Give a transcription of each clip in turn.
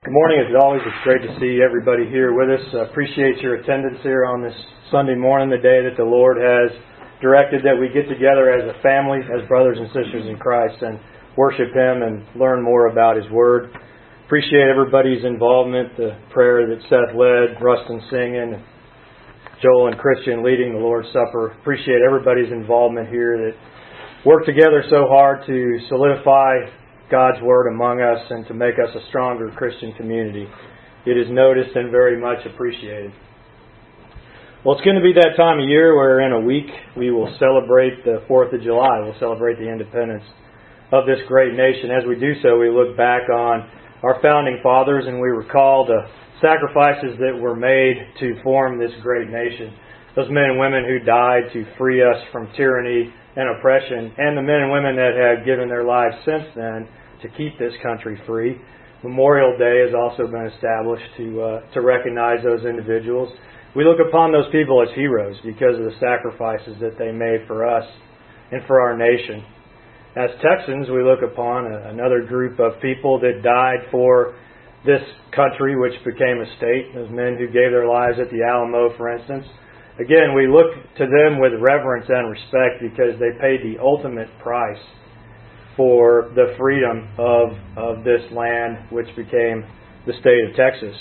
Good morning. As always, it's great to see everybody here with us. Appreciate your attendance here on this Sunday morning, the day that the Lord has directed that we get together as a family, as brothers and sisters in Christ, and worship Him and learn more about His Word. Appreciate everybody's involvement, the prayer that Seth led, Rustin singing, Joel and Christian leading the Lord's Supper. Appreciate everybody's involvement here that worked together so hard to solidify God's Word among us and to make us a stronger Christian community. It is noticed and very much appreciated. Well, it's going to be that time of year where in a week we will celebrate the 4th of July. We'll celebrate the independence of this great nation. As we do so, we look back on our founding fathers and we recall the sacrifices that were made to form this great nation. Those men and women who died to free us from tyranny and oppression, and the men and women that have given their lives since then to keep this country free. Memorial Day has also been established to recognize those individuals. We look upon those people as heroes because of the sacrifices that they made for us and for our nation. As Texans, we look upon another group of people that died for this country, which became a state. Those men who gave their lives at the Alamo, for instance. Again, we look to them with reverence and respect because they paid the ultimate price for the freedom of this land, which became the state of Texas.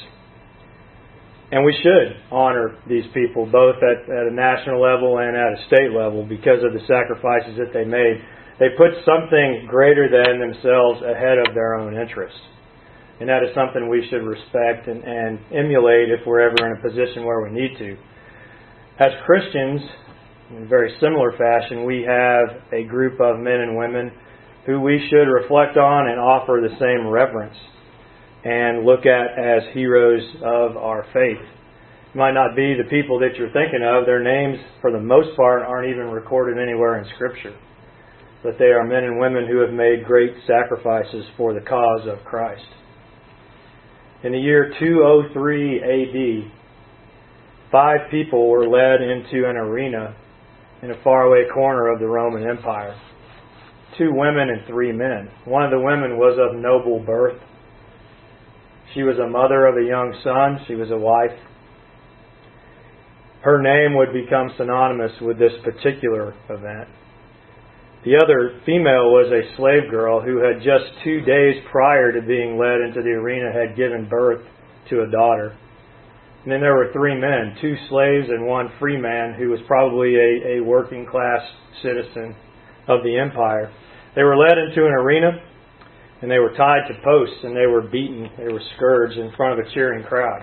And we should honor these people, both at a national level and at a state level, because of the sacrifices that they made. They put something greater than themselves ahead of their own interests. And that is something we should respect and emulate if we're ever in a position where we need to. As Christians, in a very similar fashion, we have a group of men and women who we should reflect on and offer the same reverence and look at as heroes of our faith. It might not be the people that you're thinking of. Their names, for the most part, aren't even recorded anywhere in Scripture. But they are men and women who have made great sacrifices for the cause of Christ. In the year 203 A.D., 5 people were led into an arena in a faraway corner of the Roman Empire. 2 women and 3 men. One of the women was of noble birth. She was a mother of a young son. She was a wife. Her name would become synonymous with this particular event. The other female was a slave girl who had just 2 days prior to being led into the arena had given birth to a daughter. And then there were 3 men, 2 slaves and 1 free man who was probably a working class citizen of the empire. They were led into an arena and they were tied to posts and they were beaten, they were scourged in front of a cheering crowd.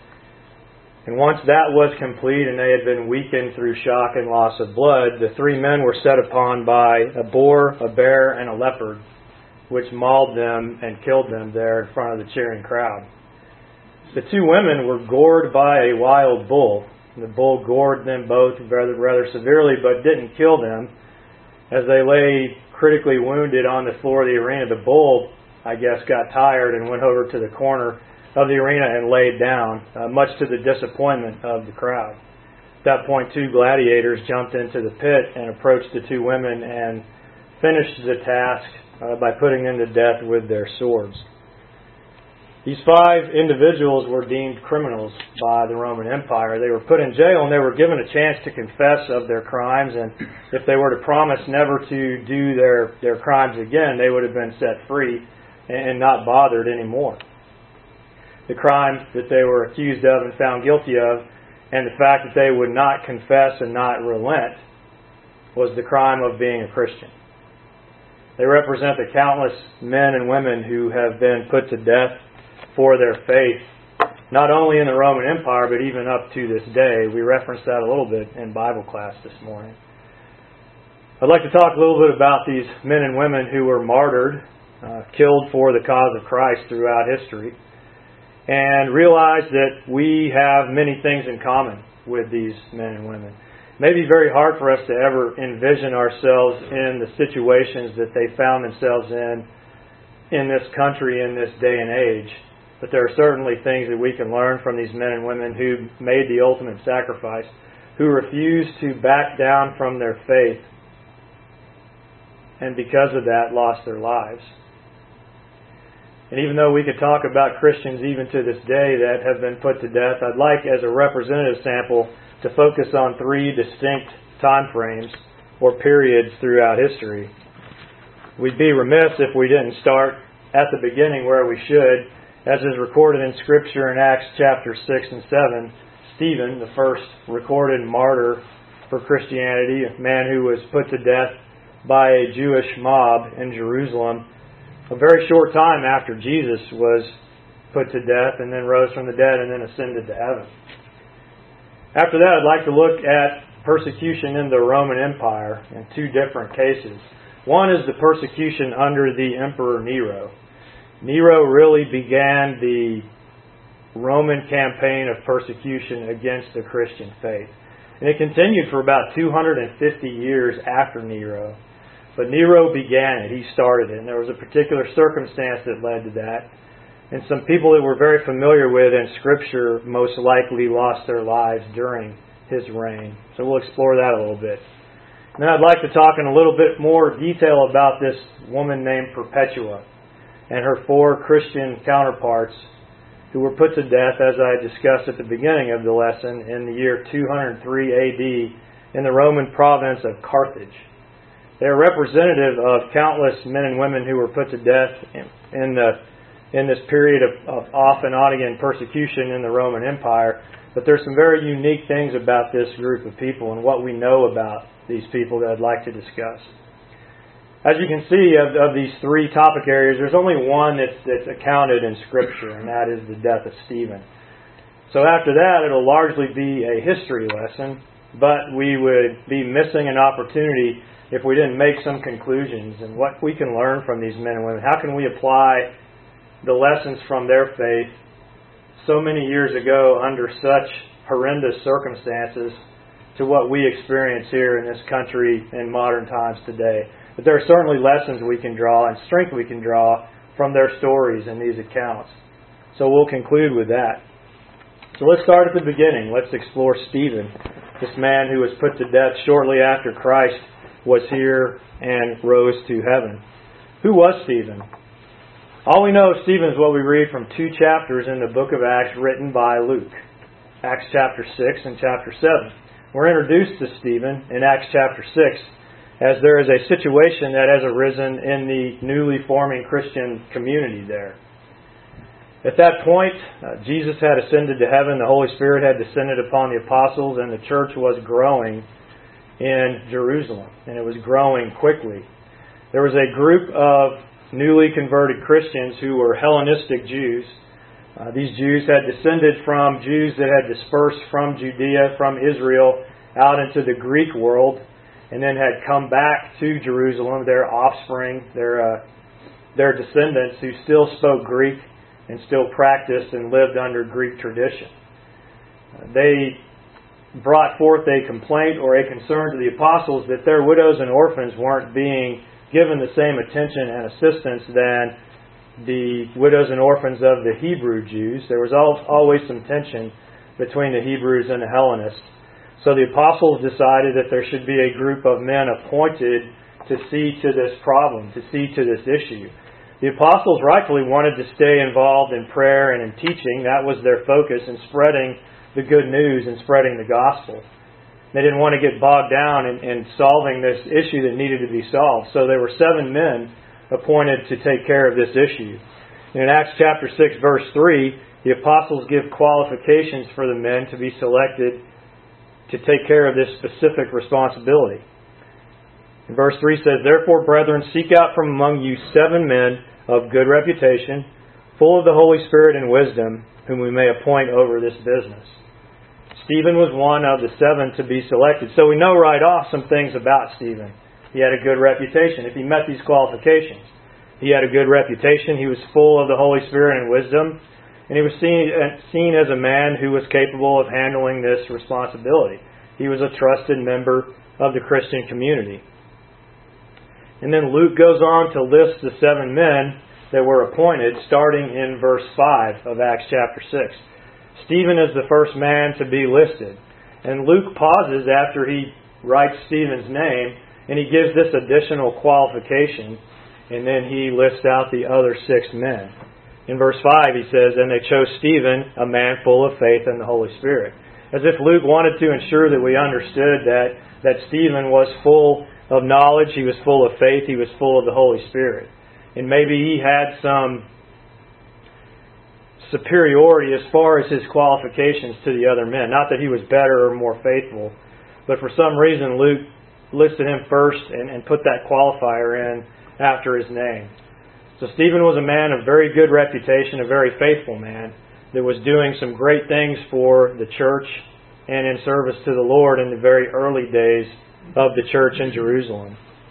And once that was complete and they had been weakened through shock and loss of blood, the 3 men were set upon by a boar, a bear, and a leopard, which mauled them and killed them there in front of the cheering crowd. The 2 women were gored by a wild bull. The bull gored them both rather severely, but didn't kill them. As they lay critically wounded on the floor of the arena, the bull, I guess, got tired and went over to the corner of the arena and laid down, much to the disappointment of the crowd. At that point, 2 gladiators jumped into the pit and approached the 2 women and finished the task by putting them to death with their swords. These 5 individuals were deemed criminals by the Roman Empire. They were put in jail and they were given a chance to confess of their crimes, and if they were to promise never to do their crimes again, they would have been set free and not bothered anymore. The crime that they were accused of and found guilty of, and the fact that they would not confess and not relent, was the crime of being a Christian. They represent the countless men and women who have been put to death for their faith, not only in the Roman Empire, but even up to this day. We referenced that a little bit in Bible class this morning. I'd like to talk a little bit about these men and women who were martyred, killed for the cause of Christ throughout history, and realize that we have many things in common with these men and women. It may be very hard for us to ever envision ourselves in the situations that they found themselves in this country, in this day and age. But there are certainly things that we can learn from these men and women who made the ultimate sacrifice, who refused to back down from their faith, and because of that lost their lives. And even though we could talk about Christians even to this day that have been put to death, I'd like, as a representative sample, to focus on 3 distinct time frames or periods throughout history. We'd be remiss if we didn't start at the beginning where we should. As is recorded in Scripture in Acts chapter 6 and 7, Stephen, the first recorded martyr for Christianity, a man who was put to death by a Jewish mob in Jerusalem, a very short time after Jesus was put to death and then rose from the dead and then ascended to heaven. After that, I'd like to look at persecution in the Roman Empire in 2 different cases. One is the persecution under the Emperor Nero. Nero really began the Roman campaign of persecution against the Christian faith. And it continued for about 250 years after Nero. But Nero began it. He started it. And there was a particular circumstance that led to that. And some people that we're very familiar with in Scripture most likely lost their lives during his reign. So we'll explore that a little bit. And then I'd like to talk in a little bit more detail about this woman named Perpetua and her 4 Christian counterparts who were put to death, as I discussed at the beginning of the lesson, in the year 203 AD in the Roman province of Carthage. They are representative of countless men and women who were put to death in this period of off and on again persecution in the Roman Empire. But there's some very unique things about this group of people and what we know about these people that I'd like to discuss. As you can see, of these 3 topic areas, there's only one that's accounted in Scripture, and that is the death of Stephen. So after that, it'll largely be a history lesson, but we would be missing an opportunity if we didn't make some conclusions and what we can learn from these men and women. How can we apply the lessons from their faith so many years ago under such horrendous circumstances to what we experience here in this country in modern times today? But there are certainly lessons we can draw and strength we can draw from their stories and these accounts. So we'll conclude with that. So let's start at the beginning. Let's explore Stephen, this man who was put to death shortly after Christ was here and rose to heaven. Who was Stephen? All we know of Stephen is what we read from 2 chapters in the book of Acts written by Luke. Acts chapter 6 and chapter 7. We're introduced to Stephen in Acts chapter 6 as there is a situation that has arisen in the newly forming Christian community there. At that point, Jesus had ascended to heaven, the Holy Spirit had descended upon the apostles, and the church was growing in Jerusalem, and it was growing quickly. There was a group of newly converted Christians who were Hellenistic Jews. These Jews had descended from Jews that had dispersed from Judea, from Israel, out into the Greek world, and then had come back to Jerusalem, their offspring, their descendants who still spoke Greek and still practiced and lived under Greek tradition. They brought forth a complaint or a concern to the apostles that their widows and orphans weren't being given the same attention and assistance than the widows and orphans of the Hebrew Jews. There was always some tension between the Hebrews and the Hellenists. So the apostles decided that there should be a group of men appointed to see to this problem, to see to this issue. The apostles rightfully wanted to stay involved in prayer and in teaching. That was their focus, in spreading the good news and spreading the gospel. They didn't want to get bogged down in solving this issue that needed to be solved. So there were 7 men appointed to take care of this issue. In Acts chapter 6, verse 3, the apostles give qualifications for the men to be selected to take care of this specific responsibility. And verse 3 says, "Therefore, brethren, seek out from among you 7 men of good reputation, full of the Holy Spirit and wisdom, whom we may appoint over this business." Stephen was one of the 7 to be selected. So we know right off some things about Stephen. He had a good reputation. If he met these qualifications, he had a good reputation. He was full of the Holy Spirit and wisdom. And he was seen as a man who was capable of handling this responsibility. He was a trusted member of the Christian community. And then Luke goes on to list the 7 men that were appointed, starting in verse 5 of Acts chapter 6. Stephen is the first man to be listed. And Luke pauses after he writes Stephen's name, and he gives this additional qualification, and then he lists out the other 6 men. In verse 5 he says, "And they chose Stephen, a man full of faith and the Holy Spirit." As if Luke wanted to ensure that we understood that Stephen was full of knowledge, he was full of faith, he was full of the Holy Spirit. And maybe he had some superiority as far as his qualifications to the other men. Not that he was better or more faithful, but for some reason Luke listed him first and put that qualifier in after his name. So Stephen was a man of very good reputation, a very faithful man that was doing some great things for the church and in service to the Lord in the very early days of the church in Jerusalem.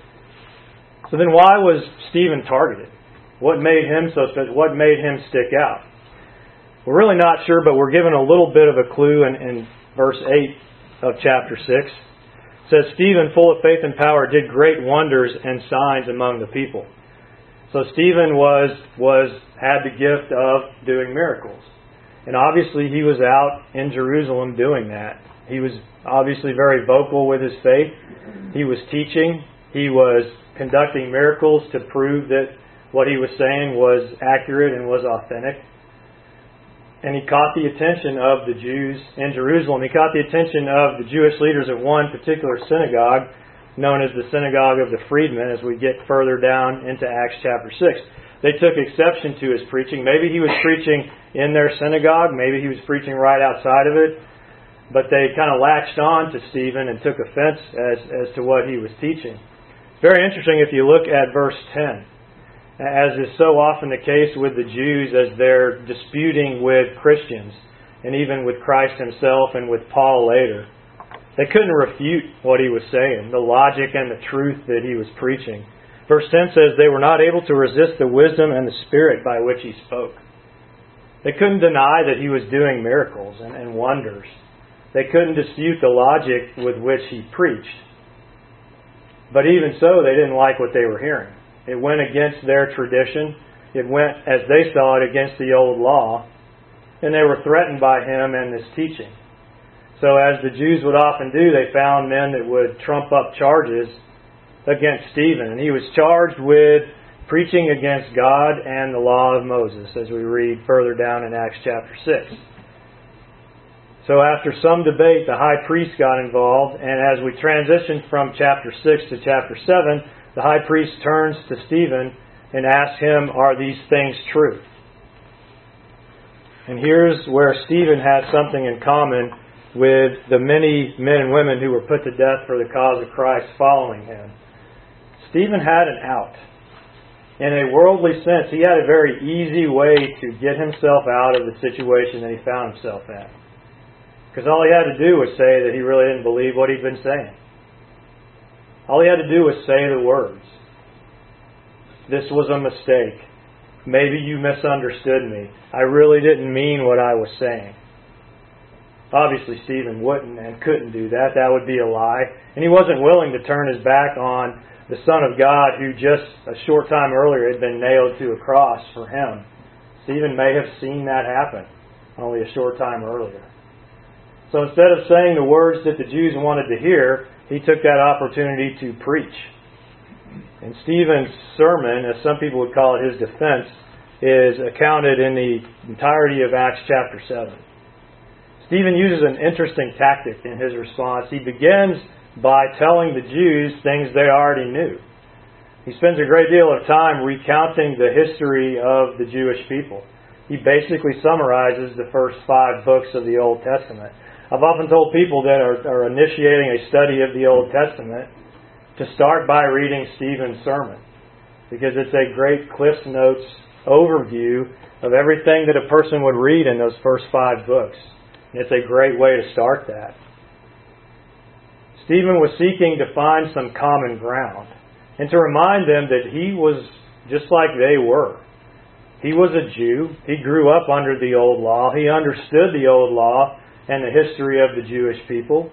So then why was Stephen targeted? What made him so special? What made him stick out? We're really not sure, but we're given a little bit of a clue in verse 8 of chapter 6. It says, "Stephen, full of faith and power, did great wonders and signs among the people." So Stephen had the gift of doing miracles. And obviously he was out in Jerusalem doing that. He was obviously very vocal with his faith. He was teaching. He was conducting miracles to prove that what he was saying was accurate and was authentic. And he caught the attention of the Jews in Jerusalem. He caught the attention of the Jewish leaders of one particular synagogue, known as the Synagogue of the Freedmen, as we get further down into Acts chapter 6. They took exception to his preaching. Maybe he was preaching in their synagogue. Maybe he was preaching right outside of it. But they kind of latched on to Stephen and took offense as to what he was teaching. It's very interesting if you look at verse 10. As is so often the case with the Jews as they're disputing with Christians, and even with Christ himself and with Paul later, they couldn't refute what he was saying, the logic and the truth that he was preaching. Verse 10 says, "They were not able to resist the wisdom and the spirit by which he spoke." They couldn't deny that he was doing miracles and wonders. They couldn't dispute the logic with which he preached. But even so, they didn't like what they were hearing. It went against their tradition. It went, as they saw it, against the old law. And they were threatened by him and his teaching. So as the Jews would often do, they found men that would trump up charges against Stephen. And he was charged with preaching against God and the law of Moses, as we read further down in Acts chapter 6. So after some debate, the high priest got involved. And as we transition from chapter 6 to chapter 7, the high priest turns to Stephen and asks him, "Are these things true?" And here's where Stephen has something in common with the many men and women who were put to death for the cause of Christ following him. Stephen had an out. In a worldly sense, he had a very easy way to get himself out of the situation that he found himself in. Because all he had to do was say that he really didn't believe what he'd been saying. All he had to do was say the words. "This was a mistake. Maybe you misunderstood me. I really didn't mean what I was saying." Obviously, Stephen wouldn't and couldn't do that. That would be a lie. And he wasn't willing to turn his back on the Son of God who just a short time earlier had been nailed to a cross for him. Stephen may have seen that happen only a short time earlier. So instead of saying the words that the Jews wanted to hear, he took that opportunity to preach. And Stephen's sermon, as some people would call it, his defense, is accounted in the entirety of Acts chapter 7. Stephen uses an interesting tactic in his response. He begins by telling the Jews things they already knew. He spends a great deal of time recounting the history of the Jewish people. He basically summarizes the first 5 books of the Old Testament. I've often told people that are initiating a study of the Old Testament to start by reading Stephen's sermon, because it's a great Cliff's Notes overview of everything that a person would read in those first 5 books. And it's a great way to start that. Stephen was seeking to find some common ground and to remind them that he was just like they were. He was a Jew. He grew up under the old law. He understood the old law and the history of the Jewish people.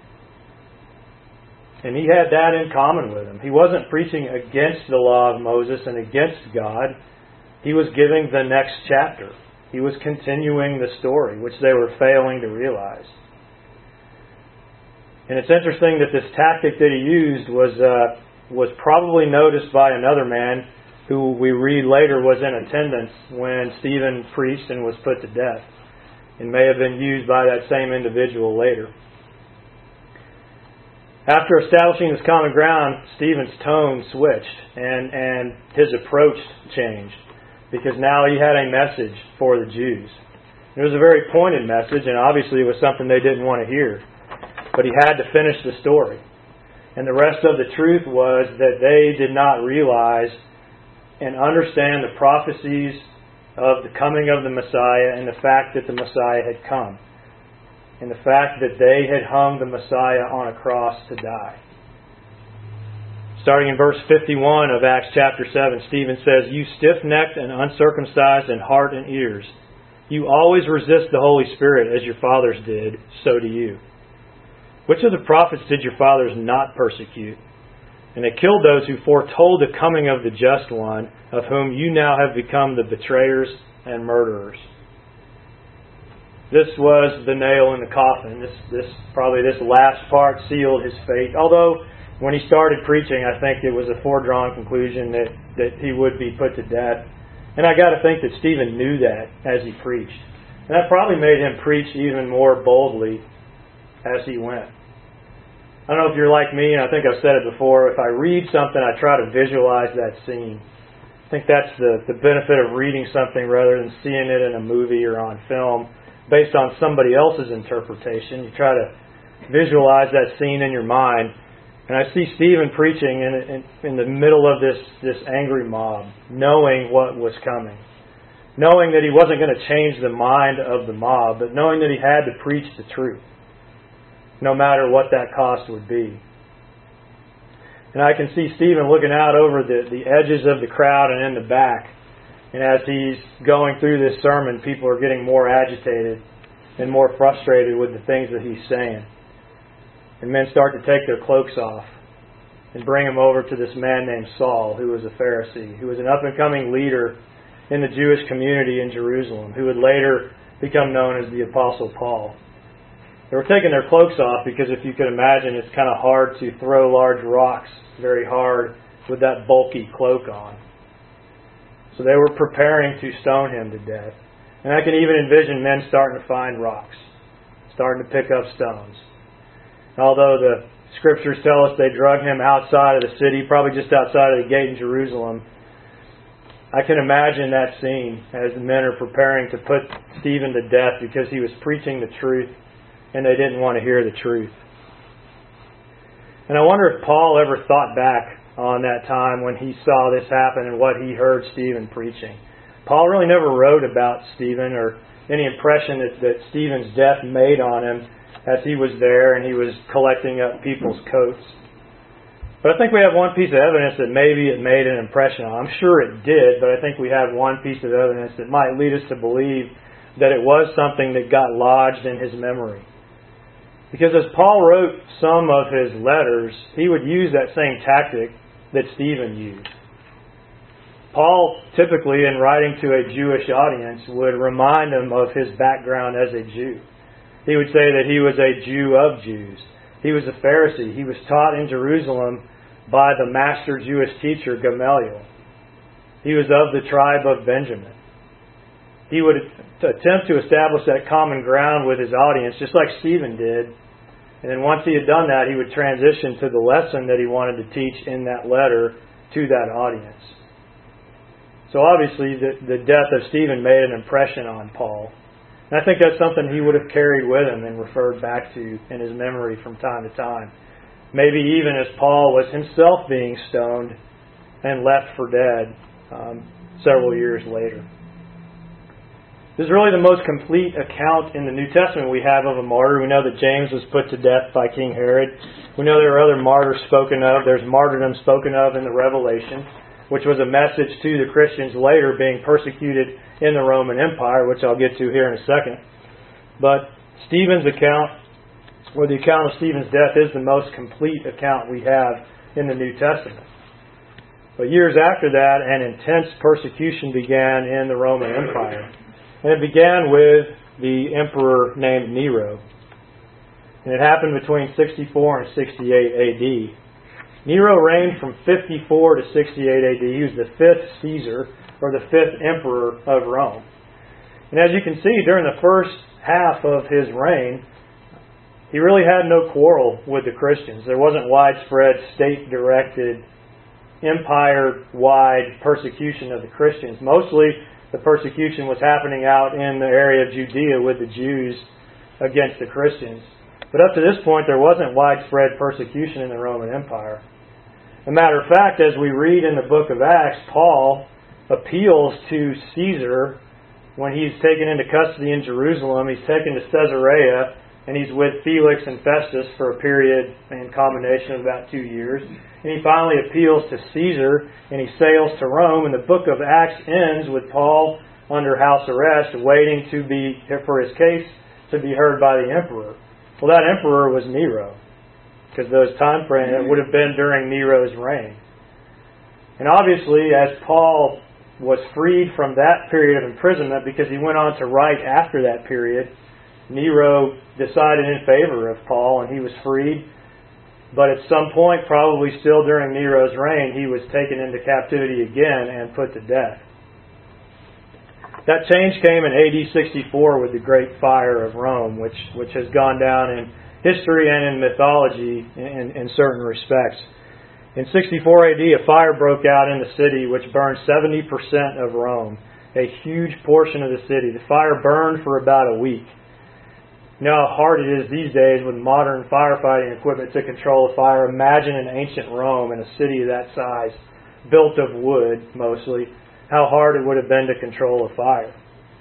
And he had that in common with him. He wasn't preaching against the law of Moses and against God. He was giving the next chapter. He was continuing the story, which they were failing to realize. And it's interesting that this tactic that he used was probably noticed by another man who we read later was in attendance when Stephen preached and was put to death, and may have been used by that same individual later. After establishing this common ground, Stephen's tone switched and his approach changed, because now he had a message for the Jews. It was a very pointed message, and obviously it was something they didn't want to hear. But he had to finish the story. And the rest of the truth was that they did not realize and understand the prophecies of the coming of the Messiah and the fact that the Messiah had come. And the fact that they had hung the Messiah on a cross to die. Starting in verse 51 of Acts chapter 7, Stephen says, "You stiff-necked and uncircumcised in heart and ears, you always resist the Holy Spirit as your fathers did, so do you. Which of the prophets did your fathers not persecute? And they killed those who foretold the coming of the Just One, of whom you now have become the betrayers and murderers." This was the nail in the coffin. This last part sealed his fate. Although, when he started preaching, I think it was a foredrawn conclusion that he would be put to death. And I got to think that Stephen knew that as he preached. And that probably made him preach even more boldly as he went. I don't know if you're like me, and I think I've said it before, if I read something, I try to visualize that scene. I think that's the benefit of reading something rather than seeing it in a movie or on film based on somebody else's interpretation. You try to visualize that scene in your mind. And I see Stephen preaching in the middle of this angry mob, knowing what was coming. Knowing that he wasn't going to change the mind of the mob, but knowing that he had to preach the truth, no matter what that cost would be. And I can see Stephen looking out over the edges of the crowd and in the back. And as he's going through this sermon, people are getting more agitated and more frustrated with the things that he's saying. And men start to take their cloaks off and bring him over to this man named Saul, who was a Pharisee, who was an up-and-coming leader in the Jewish community in Jerusalem, who would later become known as the Apostle Paul. They were taking their cloaks off because, if you could imagine, it's kind of hard to throw large rocks very hard with that bulky cloak on. So they were preparing to stone him to death. And I can even envision men starting to find rocks, starting to pick up stones. Although the Scriptures tell us they drug him outside of the city, probably just outside of the gate in Jerusalem, I can imagine that scene as the men are preparing to put Stephen to death because he was preaching the truth and they didn't want to hear the truth. And I wonder if Paul ever thought back on that time when he saw this happen and what he heard Stephen preaching. Paul really never wrote about Stephen or any impression that Stephen's death made on him as he was there and he was collecting up people's coats. But I think we have one piece of evidence that maybe it made an impression on him. I'm sure it did, but I think we have one piece of evidence that might lead us to believe that it was something that got lodged in his memory. Because as Paul wrote some of his letters, he would use that same tactic that Stephen used. Paul, typically in writing to a Jewish audience, would remind them of his background as a Jew. He would say that he was a Jew of Jews. He was a Pharisee. He was taught in Jerusalem by the master Jewish teacher Gamaliel. He was of the tribe of Benjamin. He would attempt to establish that common ground with his audience, just like Stephen did. And then once he had done that, he would transition to the lesson that he wanted to teach in that letter to that audience. So obviously, the death of Stephen made an impression on Paul. And I think that's something he would have carried with him and referred back to in his memory from time to time. Maybe even as Paul was himself being stoned and left for dead several years later. This is really the most complete account in the New Testament we have of a martyr. We know that James was put to death by King Herod. We know there are other martyrs spoken of. There's martyrdom spoken of in the Revelation, which was a message to the Christians later being persecuted in the Roman Empire, which I'll get to here in a second. But Stephen's account, or the account of Stephen's death, is the most complete account we have in the New Testament. But years after that, an intense persecution began in the Roman Empire. And it began with the emperor named Nero. And it happened between 64 and 68 AD. Nero reigned from 54 to 68 AD. He was the fifth Caesar, or the fifth emperor of Rome. And as you can see, during the first half of his reign, he really had no quarrel with the Christians. There wasn't widespread, state-directed, empire-wide persecution of the Christians. Mostly, the persecution was happening out in the area of Judea with the Jews against the Christians. But up to this point, there wasn't widespread persecution in the Roman Empire. As a matter of fact, as we read in the book of Acts, Paul appeals to Caesar when he's taken into custody in Jerusalem. He's taken to Caesarea, and he's with Felix and Festus for a period in combination of about 2 years. And he finally appeals to Caesar, and he sails to Rome. And the book of Acts ends with Paul under house arrest, waiting for his case to be heard by the emperor. Well, that emperor was Nero, because those time frames, it would have been during Nero's reign. And obviously, as Paul was freed from that period of imprisonment, because he went on to write after that period, Nero decided in favor of Paul, and he was freed. But at some point, probably still during Nero's reign, he was taken into captivity again and put to death. That change came in AD 64 with the Great Fire of Rome, which has gone down in history and in mythology in certain respects. In 64 AD, a fire broke out in the city which burned 70% of Rome, a huge portion of the city. The fire burned for about a week. You know how hard it is these days with modern firefighting equipment to control a fire. Imagine in ancient Rome, in a city of that size, built of wood mostly, how hard it would have been to control a fire.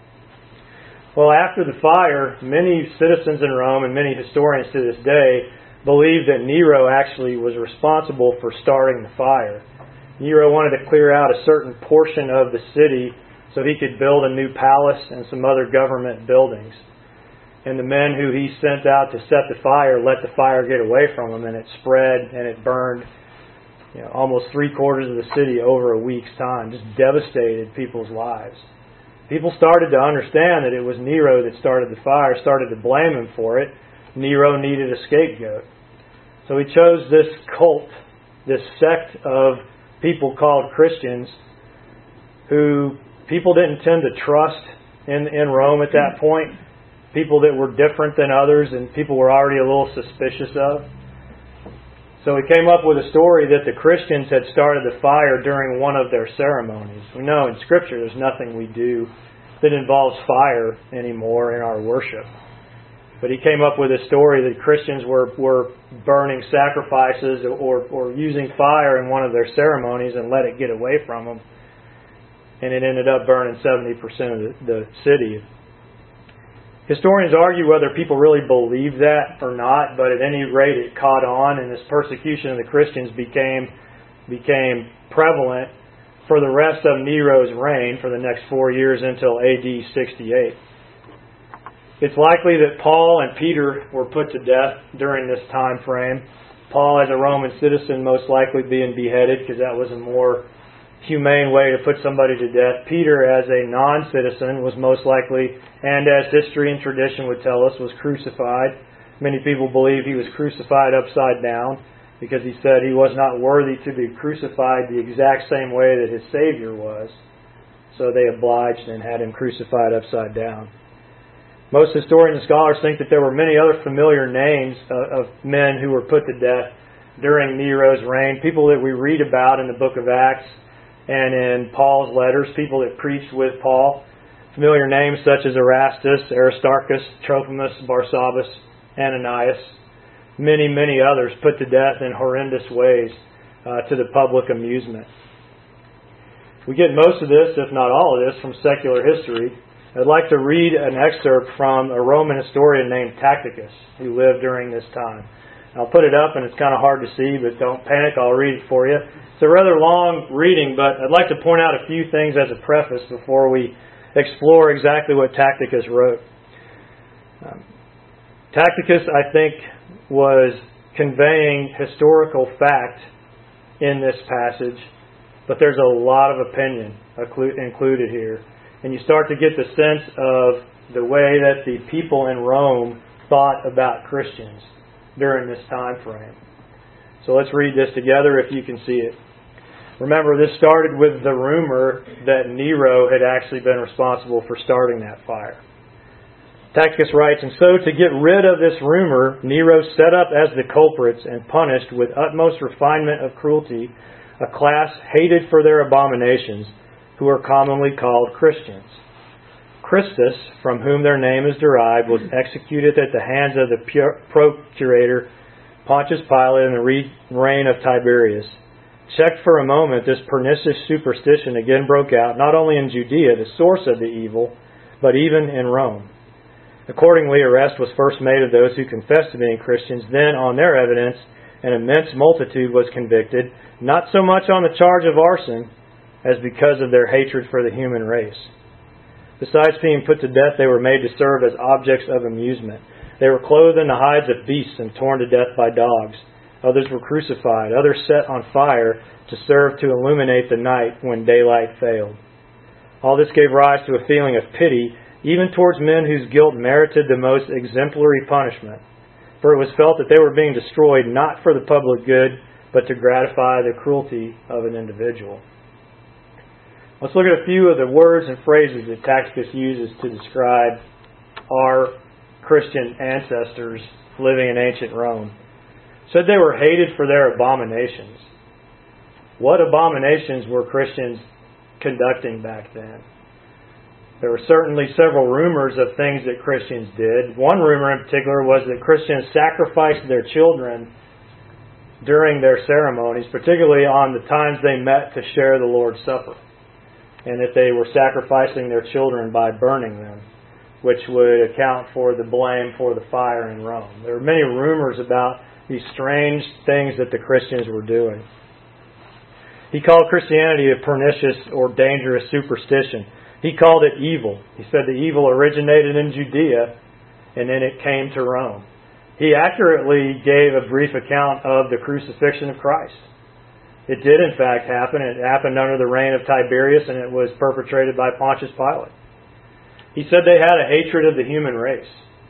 Well, after the fire, many citizens in Rome and many historians to this day believe that Nero actually was responsible for starting the fire. Nero wanted to clear out a certain portion of the city so he could build a new palace and some other government buildings. And the men who he sent out to set the fire let the fire get away from them, and it spread and it burned almost 3/4 of the city over a week's time. Just devastated people's lives. People started to understand that it was Nero that started the fire, started to blame him for it. Nero needed a scapegoat. So he chose this cult, this sect of people called Christians, who people didn't tend to trust in Rome at that point. People that were different than others and people were already a little suspicious of. So he came up with a story that the Christians had started the fire during one of their ceremonies. We know in Scripture there's nothing we do that involves fire anymore in our worship. But he came up with a story that Christians were burning sacrifices or using fire in one of their ceremonies and let it get away from them. And it ended up burning 70% of the city. Historians argue whether people really believe that or not, but at any rate it caught on, and this persecution of the Christians became prevalent for the rest of Nero's reign for the next 4 years until AD 68. It's likely that Paul and Peter were put to death during this time frame. Paul, as a Roman citizen, most likely being beheaded because that was a more humane way to put somebody to death. Peter, as a non-citizen, was most likely, and as history and tradition would tell us, was crucified. Many people believe he was crucified upside down because he said he was not worthy to be crucified the exact same way that his Savior was. So they obliged and had him crucified upside down. Most historians and scholars think that there were many other familiar names of men who were put to death during Nero's reign, people that we read about in the book of Acts and in Paul's letters, people that preached with Paul. Familiar names such as Erastus, Aristarchus, Trophimus, Barsabbas, Ananias. Many, many others put to death in horrendous ways to the public amusement. We get most of this, if not all of this, from secular history. I'd like to read an excerpt from a Roman historian named Tacitus, who lived during this time. I'll put it up, and it's kind of hard to see, but don't panic, I'll read it for you. It's a rather long reading, but I'd like to point out a few things as a preface before we explore exactly what Tacitus wrote. Tacitus, I think, was conveying historical fact in this passage, but there's a lot of opinion included here. And you start to get the sense of the way that the people in Rome thought about Christians during this time frame. So let's read this together if you can see it. Remember, this started with the rumor that Nero had actually been responsible for starting that fire. Tacitus writes, "And so to get rid of this rumor, Nero set up as the culprits and punished with utmost refinement of cruelty a class hated for their abominations, who are commonly called Christians. Christus, from whom their name is derived, was executed at the hands of the procurator Pontius Pilate in the reign of Tiberius. Checked for a moment, this pernicious superstition again broke out, not only in Judea, the source of the evil, but even in Rome. Accordingly, arrest was first made of those who confessed to being Christians. Then, on their evidence, an immense multitude was convicted, not so much on the charge of arson, as because of their hatred for the human race. Besides being put to death, they were made to serve as objects of amusement. They were clothed in the hides of beasts and torn to death by dogs. Others were crucified, others set on fire to serve to illuminate the night when daylight failed. All this gave rise to a feeling of pity, even towards men whose guilt merited the most exemplary punishment. For it was felt that they were being destroyed not for the public good, but to gratify the cruelty of an individual." Let's look at a few of the words and phrases that Tacitus uses to describe our Christian ancestors living in ancient Rome. Said they were hated for their abominations. What abominations were Christians conducting back then? There were certainly several rumors of things that Christians did. One rumor in particular was that Christians sacrificed their children during their ceremonies, particularly on the times they met to share the Lord's Supper, and that they were sacrificing their children by burning them, which would account for the blame for the fire in Rome. There were many rumors about these strange things that the Christians were doing. He called Christianity a pernicious or dangerous superstition. He called it evil. He said the evil originated in Judea and then it came to Rome. He accurately gave a brief account of the crucifixion of Christ. It did in fact happen. It happened under the reign of Tiberius and it was perpetrated by Pontius Pilate. He said they had a hatred of the human race.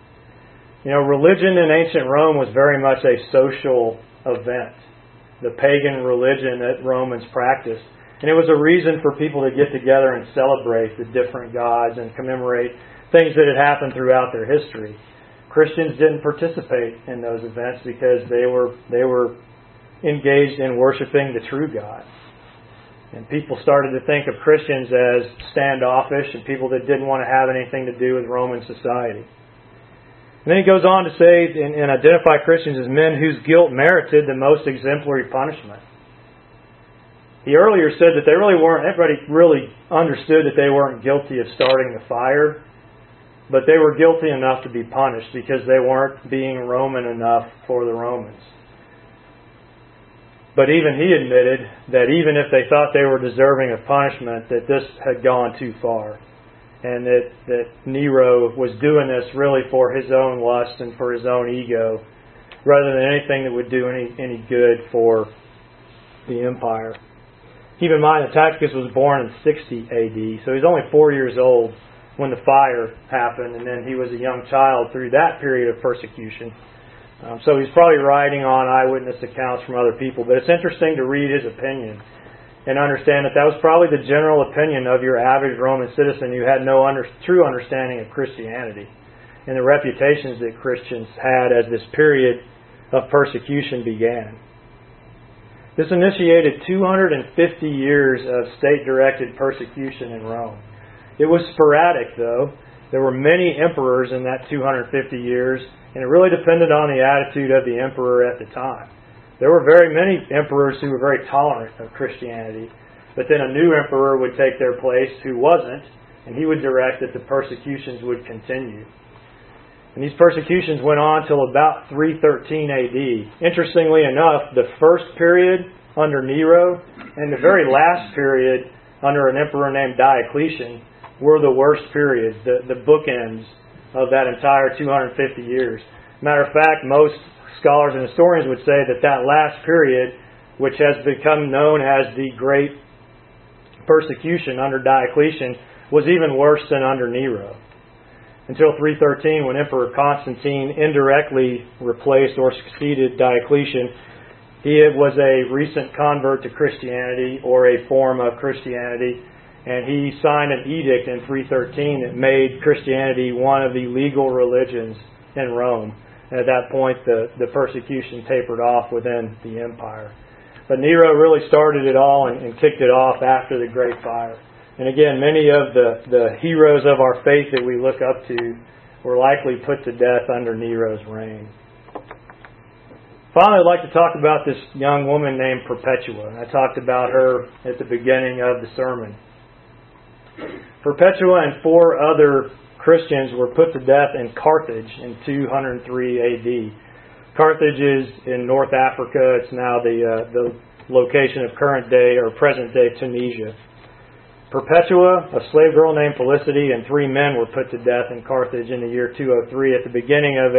Religion in ancient Rome was very much a social event. The pagan religion that Romans practiced. And it was a reason for people to get together and celebrate the different gods and commemorate things that had happened throughout their history. Christians didn't participate in those events because they were engaged in worshiping the true God. And people started to think of Christians as standoffish and people that didn't want to have anything to do with Roman society. And then he goes on to say and identify Christians as men whose guilt merited the most exemplary punishment. He earlier said that everybody really understood that they weren't guilty of starting the fire, but they were guilty enough to be punished because they weren't being Roman enough for the Romans. But even he admitted that even if they thought they were deserving of punishment, that this had gone too far. And that Nero was doing this really for his own lust and for his own ego, rather than anything that would do any good for the empire. Keep in mind that Tacitus was born in 60 AD, so he's only 4 years old when the fire happened, and then he was a young child through that period of persecution. So he's probably writing on eyewitness accounts from other people, but it's interesting to read his opinion and understand that was probably the general opinion of your average Roman citizen who had no true understanding of Christianity and the reputations that Christians had as this period of persecution began. This initiated 250 years of state-directed persecution in Rome. It was sporadic, though. There were many emperors in that 250 years, and it really depended on the attitude of the emperor at the time. There were very many emperors who were very tolerant of Christianity, but then a new emperor would take their place who wasn't, and he would direct that the persecutions would continue. And these persecutions went on till about 313 AD. Interestingly enough, the first period under Nero and the very last period under an emperor named Diocletian were the worst periods, the bookends of that entire 250 years. Matter of fact, most scholars and historians would say that last period, which has become known as the Great Persecution under Diocletian, was even worse than under Nero. Until 313, when Emperor Constantine indirectly replaced or succeeded Diocletian, He was a recent convert to Christianity, or a form of Christianity, and he signed an edict in 313 that made Christianity one of the legal religions in Rome. And at that point, the persecution tapered off within the empire. But Nero really started it all and kicked it off after the Great Fire. And again, many of the heroes of our faith that we look up to were likely put to death under Nero's reign. Finally, I'd like to talk about this young woman named Perpetua. I talked about her at the beginning of the sermon. Perpetua and 4 other Christians were put to death in Carthage in 203 A.D. Carthage is in North Africa. It's now the location of current day or present day Tunisia. Perpetua, a slave girl named Felicity, and 3 men were put to death in Carthage in the year 203 at the beginning of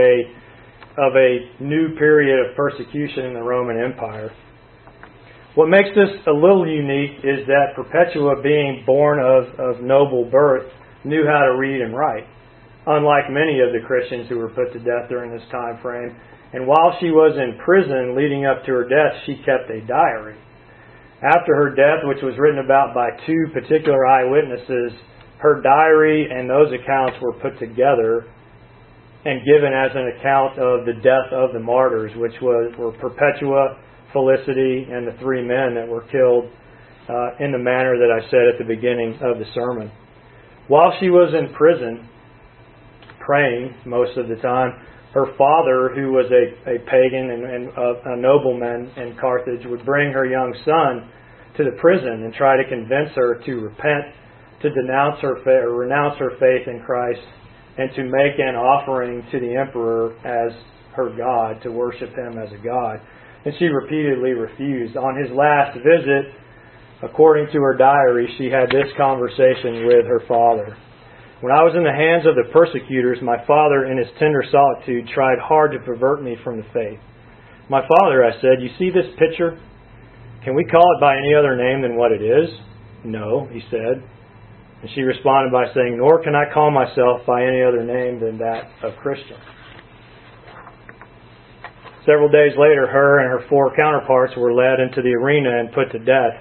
a new period of persecution in the Roman Empire. What makes this a little unique is that Perpetua, being born of noble birth, knew how to read and write, unlike many of the Christians who were put to death during this time frame. And while she was in prison leading up to her death, she kept a diary. After her death, which was written about by 2 particular eyewitnesses, her diary and those accounts were put together and given as an account of the death of the martyrs, which were Perpetua, Felicity, and the 3 men that were killed in the manner that I said at the beginning of the sermon. While she was in prison, praying most of the time, her father, who was a pagan and a nobleman in Carthage, would bring her young son to the prison and try to convince her to repent, to renounce her faith in Christ, and to make an offering to the emperor as her God, to worship him as a god. And she repeatedly refused. On his last visit, according to her diary, she had this conversation with her father. When I was in the hands of the persecutors, my father, in his tender solitude, tried hard to pervert me from the faith. My father, I said, you see this picture? Can we call it by any other name than what it is? No, he said. And she responded by saying, nor can I call myself by any other name than that of Christian. Several days later, her and her 4 counterparts were led into the arena and put to death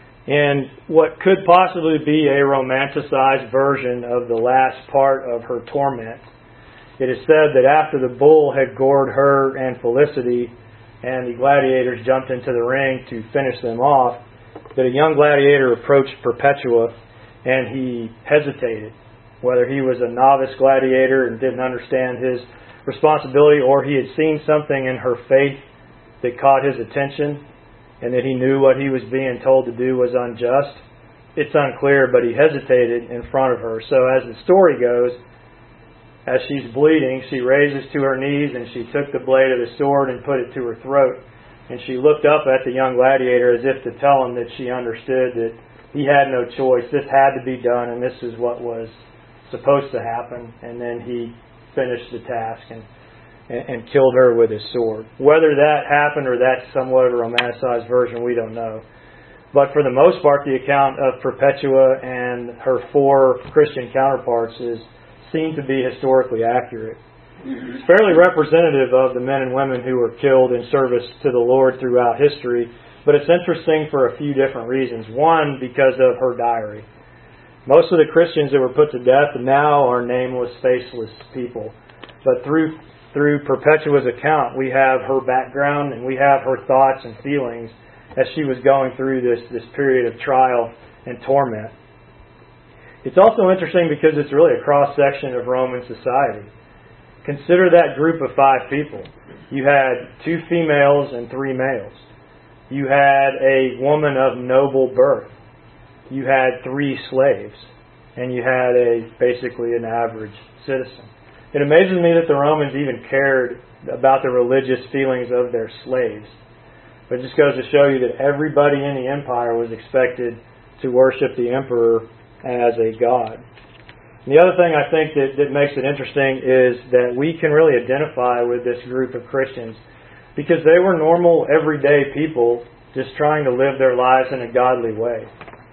in what could possibly be a romanticized version of the last part of her torment. It is said that after the bull had gored her and Felicity, and the gladiators jumped into the ring to finish them off, that a young gladiator approached Perpetua, and he hesitated, whether he was a novice gladiator and didn't understand his responsibility, or he had seen something in her faith that caught his attention, and that he knew what he was being told to do was unjust. It's unclear, but he hesitated in front of her. So as the story goes, as she's bleeding, she raises to her knees and she took the blade of the sword and put it to her throat. And she looked up at the young gladiator as if to tell him that she understood that he had no choice. This had to be done, and this is what was supposed to happen. And then he finished the task and killed her with his sword. Whether that happened or that's somewhat of a romanticized version, we don't know. But for the most part, the account of Perpetua and her 4 Christian counterparts is seen to be historically accurate. It's fairly representative of the men and women who were killed in service to the Lord throughout history, but it's interesting for a few different reasons. One, because of her diary. Most of the Christians that were put to death now are nameless, faceless people. But through Perpetua's account, we have her background and we have her thoughts and feelings as she was going through this period of trial and torment. It's also interesting because it's really a cross-section of Roman society. Consider that group of 5 people. You had 2 females and 3 males. You had a woman of noble birth. You had 3 slaves. And you had basically an average citizen. It amazes me that the Romans even cared about the religious feelings of their slaves. But it just goes to show you that everybody in the empire was expected to worship the emperor as a god. And the other thing I think that makes it interesting is that we can really identify with this group of Christians because they were normal, everyday people just trying to live their lives in a godly way.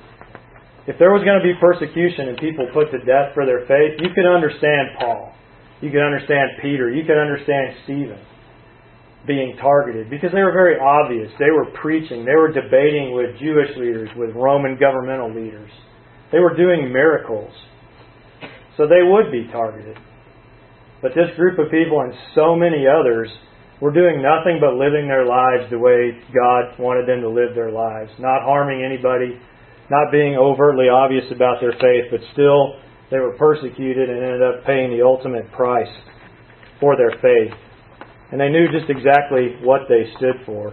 If there was going to be persecution and people put to death for their faith, you could understand Paul. You could understand Peter. You could understand Stephen. being targeted because they were very obvious. They were preaching. They were debating with Jewish leaders, with Roman governmental leaders. They were doing miracles. So they would be targeted. But this group of people and so many others were doing nothing but living their lives the way God wanted them to live their lives. Not harming anybody, not being overtly obvious about their faith, but still they were persecuted and ended up paying the ultimate price for their faith. And they knew just exactly what they stood for.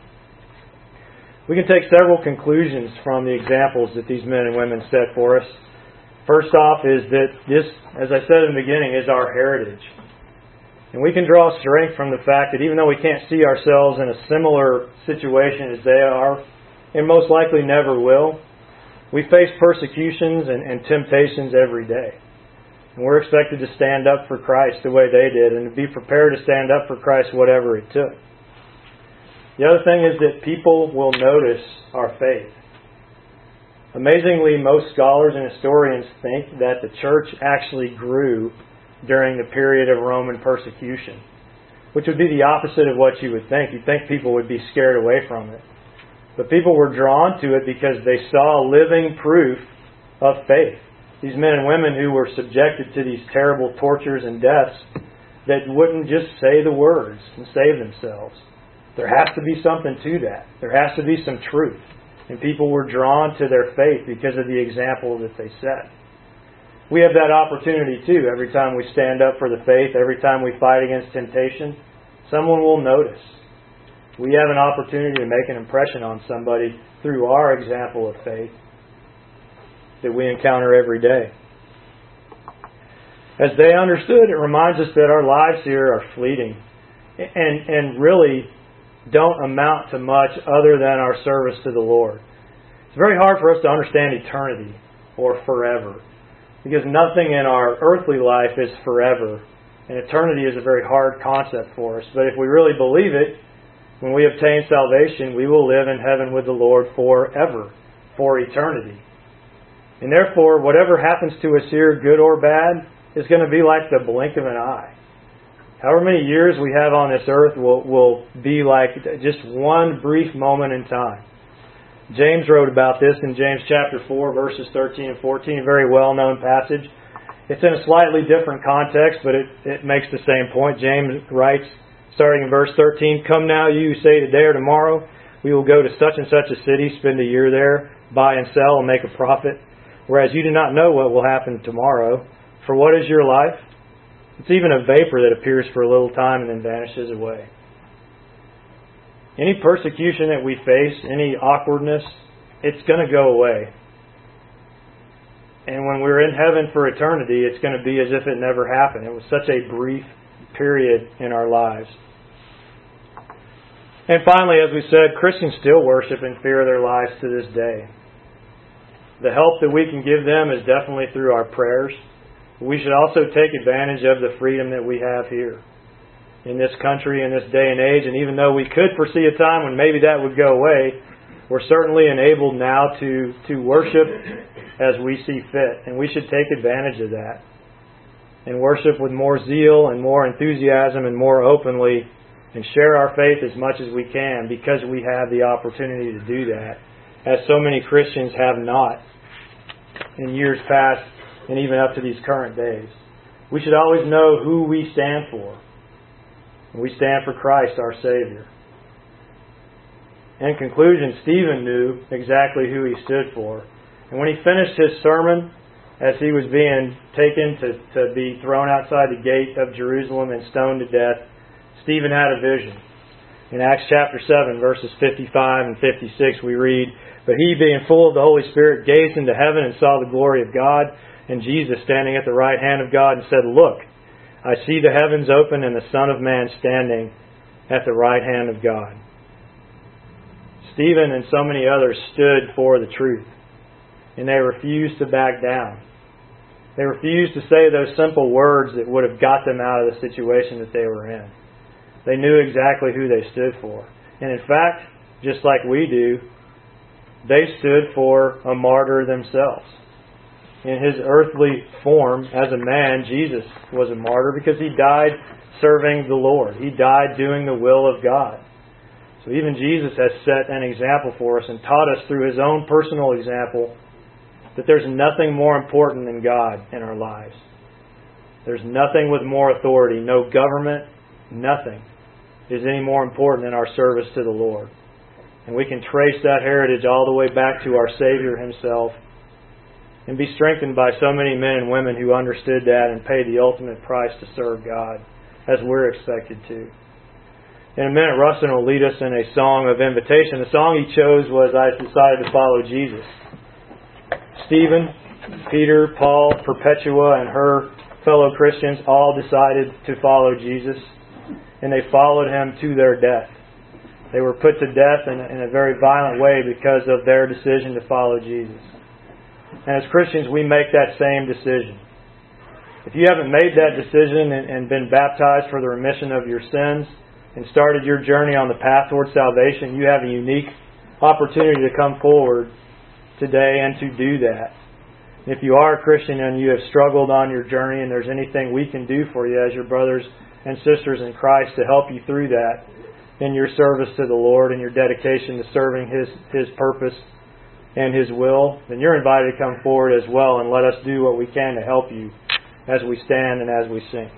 We can take several conclusions from the examples that these men and women set for us. First off is that this, as I said in the beginning, is our heritage. And we can draw strength from the fact that even though we can't see ourselves in a similar situation as they are, and most likely never will, we face persecutions and temptations every day. And we're expected to stand up for Christ the way they did and to be prepared to stand up for Christ whatever it took. The other thing is that people will notice our faith. Amazingly, most scholars and historians think that the church actually grew during the period of Roman persecution, which would be the opposite of what you would think. You'd think people would be scared away from it. But people were drawn to it because they saw living proof of faith. These men and women who were subjected to these terrible tortures and deaths that wouldn't just say the words and save themselves. There has to be something to that. There has to be some truth. And people were drawn to their faith because of the example that they set. We have that opportunity too. Every time we stand up for the faith, every time we fight against temptation, someone will notice. We have an opportunity to make an impression on somebody through our example of faith that we encounter every day. As they understood, it reminds us that our lives here are fleeting and really don't amount to much other than our service to the Lord. It's very hard for us to understand eternity or forever because nothing in our earthly life is forever, and eternity is a very hard concept for us. But if we really believe it, when we obtain salvation, we will live in heaven with the Lord forever, for eternity. And therefore, whatever happens to us here, good or bad, is going to be like the blink of an eye. However many years we have on this earth will be like just one brief moment in time. James wrote about this in James chapter 4, verses 13 and 14, a very well-known passage. It's in a slightly different context, but it makes the same point. James writes, starting in verse 13, "Come now, you who say today or tomorrow, we will go to such and such a city, spend a year there, buy and sell, and make a profit. Whereas you do not know what will happen tomorrow. For what is your life? It's even a vapor that appears for a little time and then vanishes away." Any persecution that we face, any awkwardness, it's going to go away. And when we're in heaven for eternity, it's going to be as if it never happened. It was such a brief period in our lives. And finally, as we said, Christians still worship and fear their lives to this day. The help that we can give them is definitely through our prayers. We should also take advantage of the freedom that we have here in this country, in this day and age. And even though we could foresee a time when maybe that would go away, we're certainly enabled now to worship as we see fit. And we should take advantage of that and worship with more zeal and more enthusiasm and more openly and share our faith as much as we can because we have the opportunity to do that, as so many Christians have not in years past and even up to these current days. We should always know who we stand for. We stand for Christ, our Savior. In conclusion, Stephen knew exactly who he stood for. And when he finished his sermon, as he was being taken to be thrown outside the gate of Jerusalem and stoned to death, Stephen had a vision. In Acts chapter 7, verses 55 and 56, we read, "But he, being full of the Holy Spirit, gazed into heaven and saw the glory of God, and Jesus standing at the right hand of God, and said, 'Look, I see the heavens open and the Son of Man standing at the right hand of God.'" Stephen and so many others stood for the truth, and they refused to back down. They refused to say those simple words that would have got them out of the situation that they were in. They knew exactly who they stood for. And in fact, just like we do, they stood for a martyr themselves. In his earthly form as a man, Jesus was a martyr because he died serving the Lord. He died doing the will of God. So even Jesus has set an example for us and taught us through His own personal example that there's nothing more important than God in our lives. There's nothing with more authority, no government, nothing is any more important than our service to the Lord. And we can trace that heritage all the way back to our Savior Himself and be strengthened by so many men and women who understood that and paid the ultimate price to serve God as we're expected to. In a minute, Rustin will lead us in a song of invitation. The song he chose was I Decided to Follow Jesus. Stephen, Peter, Paul, Perpetua, and her fellow Christians all decided to follow Jesus, and they followed Him to their death. They were put to death in a very violent way because of their decision to follow Jesus. And as Christians, we make that same decision. If you haven't made that decision and been baptized for the remission of your sins and started your journey on the path towards salvation, you have a unique opportunity to come forward today and to do that. If you are a Christian and you have struggled on your journey and there's anything we can do for you as your brothers and sisters in Christ to help you through that in your service to the Lord and your dedication to serving His purpose and His will, then you're invited to come forward as well and let us do what we can to help you as we stand and as we sing.